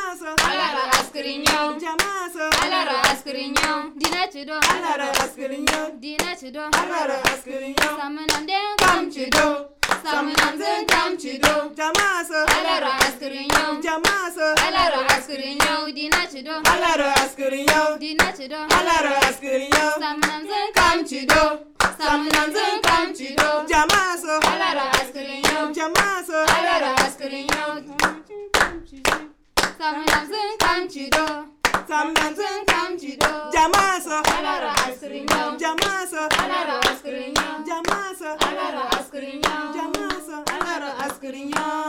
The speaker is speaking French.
Jamasa, alara askrinyo, Jamasa, alara askrinyo, dina chido, Alara Askrinyo, dina chido, Alara Askrinyo, samanamden Kam Chido, samanamden kam chido, Jamasa, alara askrinyo, Jamasa, alara askrinyo, dina chido, Alara Askrinyo, dina chido, Alara Askrinyo, samanamden Kam Chido, samanamden kam chido, Jamasa, alara askrinyo, Jamasa, alara askrinyo, samanamden kam chido, Samnanzen, kam chido, Jamasa, alara askrinyo, Jamasa, alara askrinyo, Jamasa, alara askrinyo, Jamasa, Alara Askrinyo.